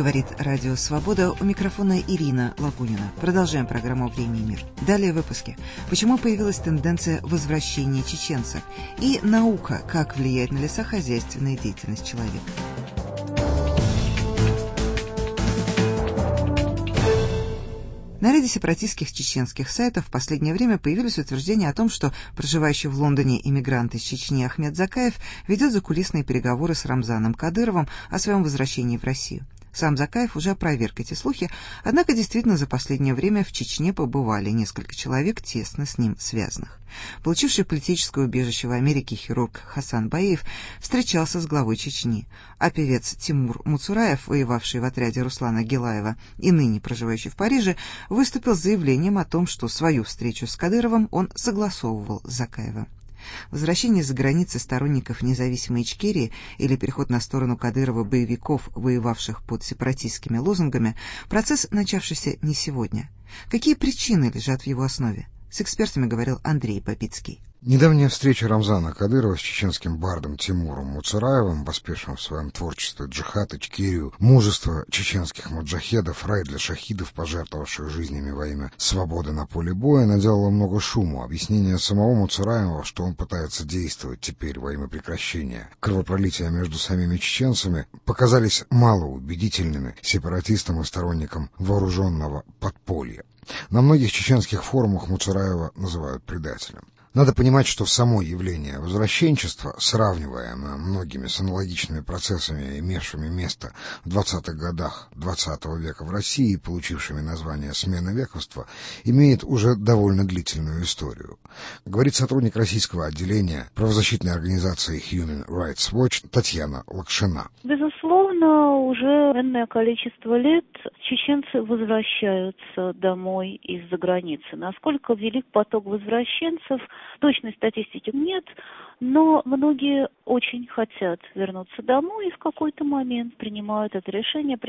Говорит Радио Свобода, у микрофона Ирина Лагунина. Продолжаем программу «Время и мир». Далее в выпуске. Почему появилась тенденция возвращения чеченцев? И наука, как влияет на лесохозяйственная деятельность человека. На ряде сепаратистских чеченских сайтов в последнее время появились утверждения о том, что проживающий в Лондоне иммигрант из Чечни Ахмед Закаев ведет закулисные переговоры с Рамзаном Кадыровым о своем возвращении в Россию. Сам Закаев уже опроверг эти слухи, однако действительно за последнее время в Чечне побывали несколько человек, тесно с ним связанных. Получивший политическое убежище в Америке хирург Хасан Баиев встречался с главой Чечни, а певец Тимур Муцураев, воевавший в отряде Руслана Гилаева и ныне проживающий в Париже, выступил с заявлением о том, что свою встречу с Кадыровым он согласовывал с Закаевым. Возвращение за границы сторонников независимой Ичкерии или переход на сторону Кадырова боевиков, воевавших под сепаратистскими лозунгами, процесс, начавшийся не сегодня. Какие причины лежат в его основе? С экспертами говорил Андрей Бабицкий. Недавняя встреча Рамзана Кадырова с чеченским бардом Тимуром Муцураевым, воспевшим в своем творчестве джихад, ичкерию, мужество чеченских маджахедов, рай для шахидов, пожертвовавших жизнями во имя свободы на поле боя, наделало много шуму. Объяснение самого Муцураева, что он пытается действовать теперь во имя прекращения кровопролития между самими чеченцами, показались малоубедительными сепаратистам и сторонникам вооруженного подполья. На многих чеченских форумах Муцураева называют предателем. Надо понимать, что само явление возвращенчества, сравниваемое многими с аналогичными процессами, имевшими место в 20-х годах XX века в России и получившими название «смена вековства», имеет уже довольно длительную историю. Говорит сотрудник российского отделения правозащитной организации Human Rights Watch Татьяна Лакшина. Безусловно, уже энное количество лет чеченцы возвращаются домой из-за границы. Насколько велик поток возвращенцев, точной статистики нет, но многие очень хотят вернуться домой и в какой-то момент принимают это решение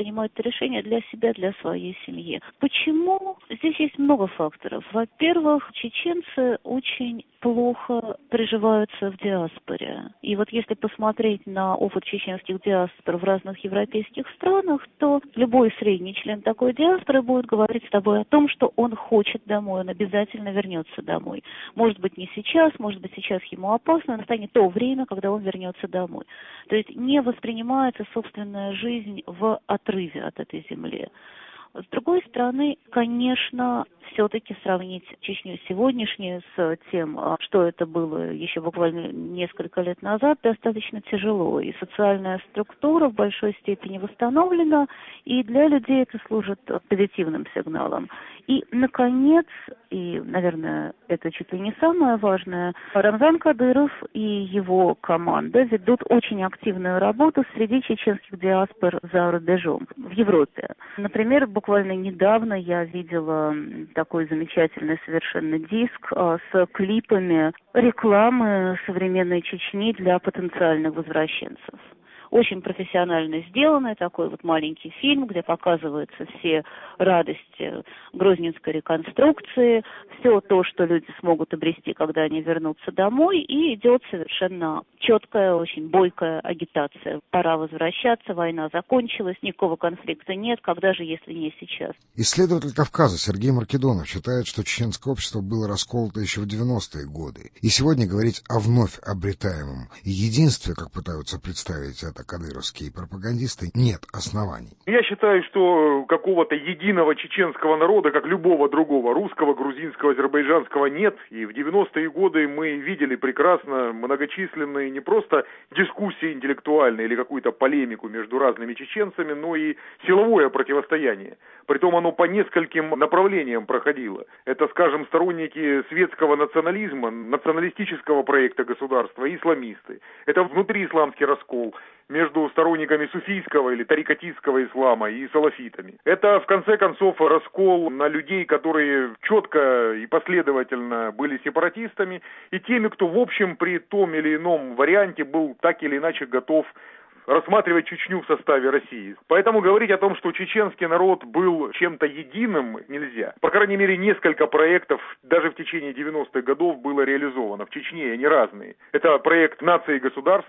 для себя, для своей семьи. Почему? Здесь есть много факторов. Во-первых, чеченцы очень плохо приживаются в диаспоре. И вот если посмотреть на опыт чеченских диаспор в разных европейских странах, то любой средний член такой диаспоры будет говорить с тобой о том, что он хочет домой, он обязательно вернется домой. Может быть, не сейчас, может быть, сейчас ему опасно, настанет то время, когда он вернется домой. То есть не воспринимается собственная жизнь в отрыве от этой земли. С другой стороны, конечно, все-таки сравнить Чечню сегодняшнюю с тем, что это было еще буквально несколько лет назад, достаточно тяжело. И социальная структура в большой степени восстановлена, и для людей это служит позитивным сигналом. И, наконец, и, наверное, это чуть ли не самое важное, Рамзан Кадыров и его команда ведут очень активную работу среди чеченских диаспор за рубежом, в Европе. Например, буквально недавно я видела такой замечательный совершенно диск с клипами рекламы современной Чечни для потенциальных возвращенцев. Очень профессионально сделанный такой вот маленький фильм, где показываются все радости грозненской реконструкции, все то, что люди смогут обрести, когда они вернутся домой, и идет совершенно четкая, очень бойкая агитация. Пора возвращаться, война закончилась, никакого конфликта нет, когда же, если не сейчас. Исследователь Кавказа Сергей Маркедонов считает, что чеченское общество было расколото еще в 90-е годы. И сегодня говорить о вновь обретаемом единстве, как пытаются представить это кадыровские пропагандисты, нет оснований. Я считаю, что какого-то единого чеченского народа, как любого другого, русского, грузинского, азербайджанского, нет. И в 90-е годы мы видели прекрасно многочисленные не просто дискуссии интеллектуальные или какую-то полемику между разными чеченцами, но и силовое противостояние. Притом оно по нескольким направлениям проходило. Это, скажем, сторонники светского национализма, националистического проекта государства и исламисты. Это внутриисламский раскол между сторонниками суфийского или тарикатистского ислама и салафитами. Это, в конце концов, раскол на людей, которые четко и последовательно были сепаратистами, и теми, кто, в общем, при том или ином варианте был так или иначе готов рассматривать Чечню в составе России. Поэтому говорить о том, что чеченский народ был чем-то единым, нельзя. По крайней мере, несколько проектов даже в течение 90-х годов было реализовано в Чечне, они разные. Это проект «Нация и государство», в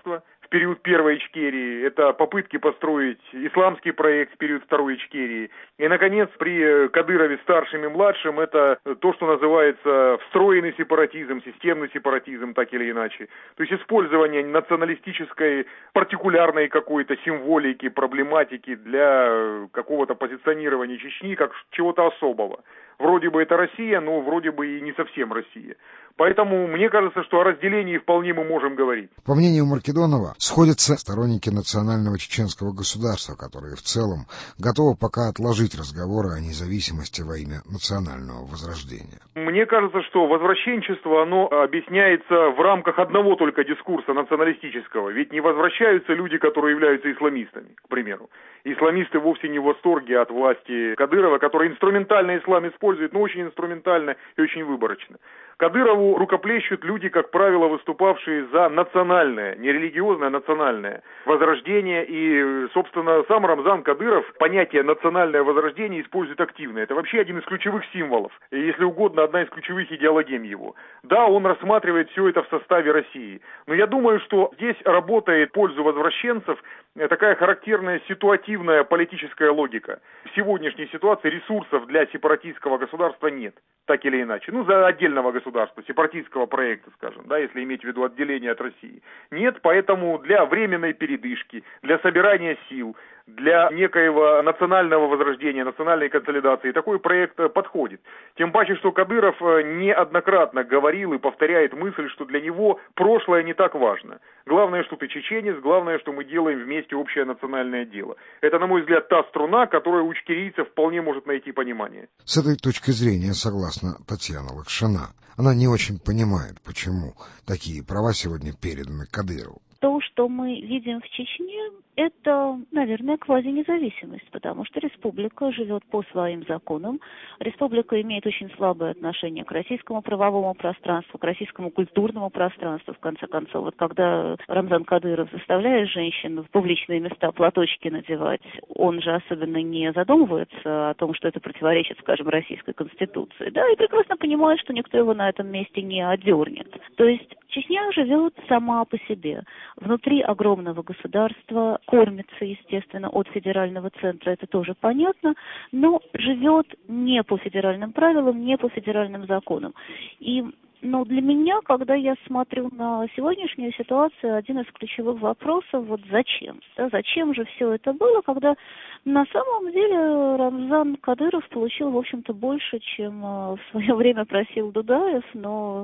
период первой Ичкерии, это попытки построить исламский проект в период второй Ичкерии. И, наконец, при Кадырове-старшем и младшем это то, что называется встроенный сепаратизм, системный сепаратизм, так или иначе. То есть использование националистической, партикулярной какой-то символики, проблематики для какого-то позиционирования Чечни как чего-то особого. Вроде бы это Россия, но вроде бы и не совсем Россия. Поэтому мне кажется, что о разделении вполне мы можем говорить. По мнению Маркедонова, сходятся сторонники национального чеченского государства, которые в целом готовы пока отложить разговоры о независимости во имя национального возрождения. Мне кажется, что возвращенчество, оно объясняется в рамках одного только дискурса националистического. Ведь не возвращаются люди, которые являются исламистами, к примеру. Исламисты вовсе не в восторге от власти Кадырова, который инструментально ислам использует, но очень инструментально и очень выборочно. Кадырову рукоплещут люди, как правило, выступавшие за национальное, не религиозное, а национальное возрождение. И, собственно, сам Рамзан Кадыров понятие «национальное возрождение» использует активно. Это вообще один из ключевых символов, и, если угодно, одна из ключевых идеологем его. Да, он рассматривает все это в составе России. Но я думаю, что здесь работает в пользу возвращенцев такая характерная ситуативная политическая логика. В сегодняшней ситуации ресурсов для сепаратистского государства нет, так или иначе. Ну, за отдельного государства, сепаратистского проекта, скажем, да, если иметь в виду отделение от России. Нет, поэтому для временной передышки, для собирания сил, для некоего национального возрождения, национальной консолидации такой проект подходит. Тем паче, что Кадыров неоднократно говорил и повторяет мысль, что для него прошлое не так важно. Главное, что ты чеченец, главное, что мы делаем вместе общее национальное дело. Это, на мой взгляд, та струна, которая у ичкерийцев вполне может найти понимание. С этой точки зрения согласна Татьяна Лакшина. Она не очень понимает, почему такие права сегодня переданы Кадырову. То, что мы видим в Чечне, это, наверное, квазинезависимость, потому что республика живет по своим законам. Республика имеет очень слабое отношение к российскому правовому пространству, к российскому культурному пространству, в конце концов. Вот когда Рамзан Кадыров заставляет женщин в публичные места платочки надевать, он же особенно не задумывается о том, что это противоречит, скажем, российской конституции, да, и прекрасно понимает, что никто его на этом месте не одернет. То есть Чечня живет сама по себе. Внутри огромного государства, кормится, естественно, от федерального центра, это тоже понятно, но живет не по федеральным правилам, не по федеральным законам. И для меня, когда я смотрю на сегодняшнюю ситуацию, один из ключевых вопросов, вот зачем? Да, зачем же все это было, когда на самом деле Рамзан Кадыров получил, в общем-то, больше, чем в свое время просил Дудаев, но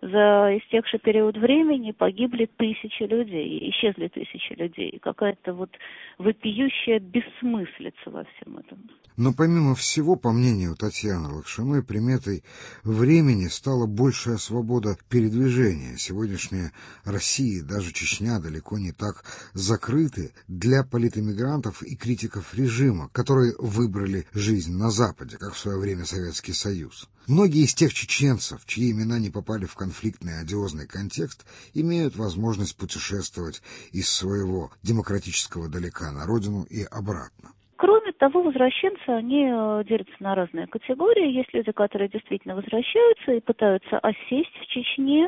за истекший период времени погибли тысячи людей, исчезли тысячи людей. Какая-то вот вопиющая бессмыслица во всем этом. Но помимо всего, по мнению Татьяны Лакшиной, приметой времени стала большая свобода передвижения. Сегодняшняя Россия, даже Чечня, далеко не так закрыты для политэмигрантов и критиков режима, которые выбрали жизнь на Западе, как в свое время Советский Союз. Многие из тех чеченцев, чьи имена не попали в конфликтный одиозный контекст, имеют возможность путешествовать из своего демократического далека на родину и обратно. Кроме того, возвращенцы, они делятся на разные категории. Есть люди, которые действительно возвращаются и пытаются осесть в Чечне.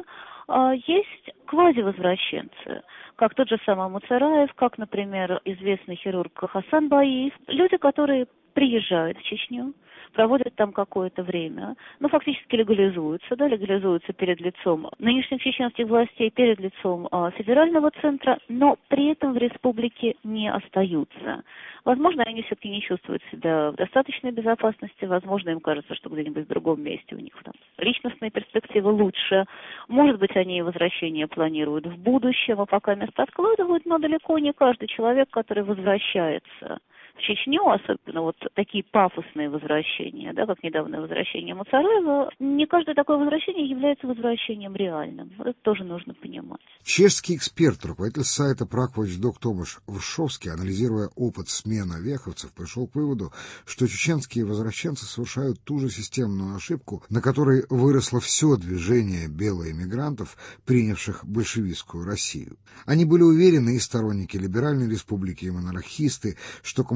Есть квазивозвращенцы, как тот же самый Муцараев, как, например, известный хирург Хасан Баиев. Люди, которые приезжают в Чечню, проводят там какое-то время, фактически легализуются перед лицом нынешних чеченских властей, перед лицом федерального центра, но при этом в республике не остаются. Возможно, они все-таки не чувствуют себя в достаточной безопасности, возможно, им кажется, что где-нибудь в другом месте у них там личностные перспективы лучше. Может быть, они возвращение планируют в будущем, а пока место откладывают, но далеко не каждый человек, который возвращается в Чечню, особенно вот такие пафосные возвращения, да, как недавнее возвращение Муцараева, не каждое такое возвращение является возвращением реальным. Это тоже нужно понимать. Чешский эксперт, руководитель сайта Prague-Watchdog Томаш Вршовский, анализируя опыт смены веховцев, пришел к выводу, что чеченские возвращенцы совершают ту же системную ошибку, на которой выросло все движение белоэмигрантов, принявших большевистскую Россию. Они были уверены, и сторонники либеральной республики, и монархисты, что коммунистическая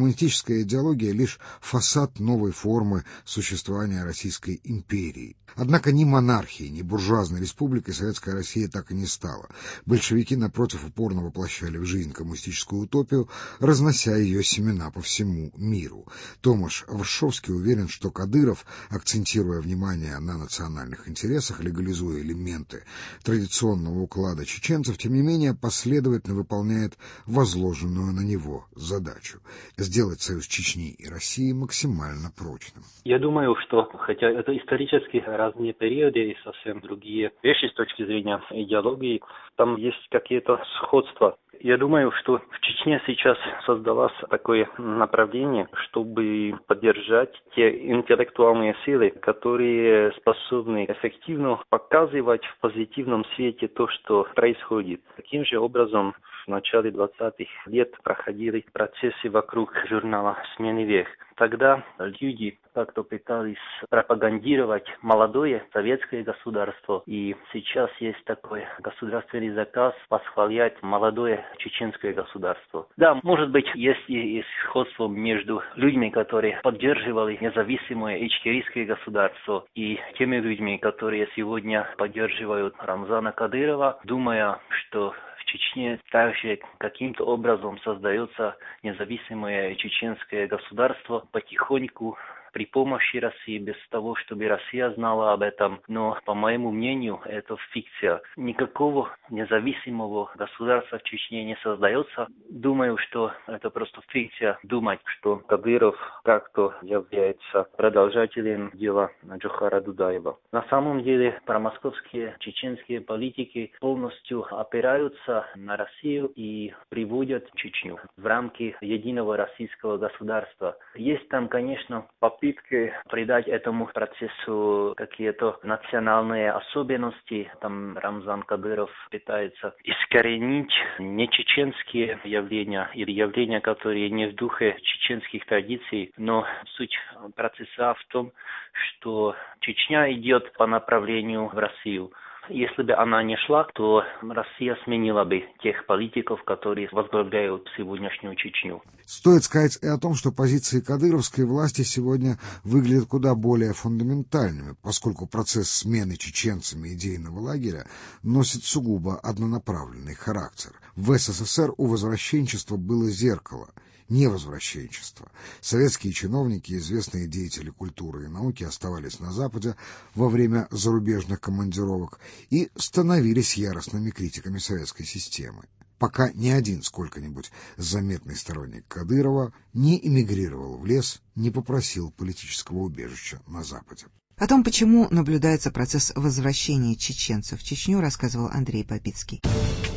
коммунистическая идеология — лишь фасад новой формы существования Российской империи. Однако ни монархией, ни буржуазной республикой Советская Россия так и не стала. Большевики, напротив, упорно воплощали в жизнь коммунистическую утопию, разнося ее семена по всему миру. Томаш Варшавский уверен, что Кадыров, акцентируя внимание на национальных интересах, легализуя элементы традиционного уклада чеченцев, тем не менее последовательно выполняет возложенную на него задачу — сделать союз Чечни и России максимально прочным. Я думаю, что, хотя это исторически разные периоды и совсем другие вещи с точки зрения идеологии, там есть какие-то сходства. Я думаю, что в Чечне сейчас создалось такое направление, чтобы поддержать те интеллектуальные силы, которые способны эффективно показывать в позитивном свете то, что происходит. Таким же образом, в начале 20-х лет проходили процессы вокруг журнала «Смены век». Тогда люди как-то пытались пропагандировать молодое советское государство. И сейчас есть такой государственный заказ восхвалять молодое чеченское государство. Да, может быть, есть и сходство между людьми, которые поддерживали независимое ичкерийское государство, и теми людьми, которые сегодня поддерживают Рамзана Кадырова, думая, что в Чечне также каким-то образом создается независимое чеченское государство потихоньку при помощи России, без того, чтобы Россия знала об этом. Но, по моему мнению, это фикция. Никакого независимого государства в Чечне не создается. Думаю, что это просто фикция думать, что Кадыров как-то является продолжателем дела Джохара Дудаева. На самом деле, промосковские чеченские политики полностью опираются на Россию и приводят Чечню в рамки единого российского государства. Есть там, конечно, попытки придать этому процессу какие-то национальные особенности. Там Рамзан Кадыров пытается искоренить нечеченские явления или явления, которые не в духе чеченских традиций. Но суть процесса в том, что Чечня идет по направлению в Россию. Если бы она не шла, то Россия сменила бы тех политиков, которые возглавляют сегодняшнюю Чечню. Стоит сказать и о том, что позиции кадыровской власти сегодня выглядят куда более фундаментальными, поскольку процесс смены чеченцами идейного лагеря носит сугубо однонаправленный характер. В СССР у возвращенчества было зеркало — невозвращенчество. Советские чиновники, известные деятели культуры и науки оставались на Западе во время зарубежных командировок и становились яростными критиками советской системы, пока ни один сколько-нибудь заметный сторонник Кадырова не эмигрировал в лес, не попросил политического убежища на Западе. О том, почему наблюдается процесс возвращения чеченцев в Чечню, рассказывал Андрей Бабицкий.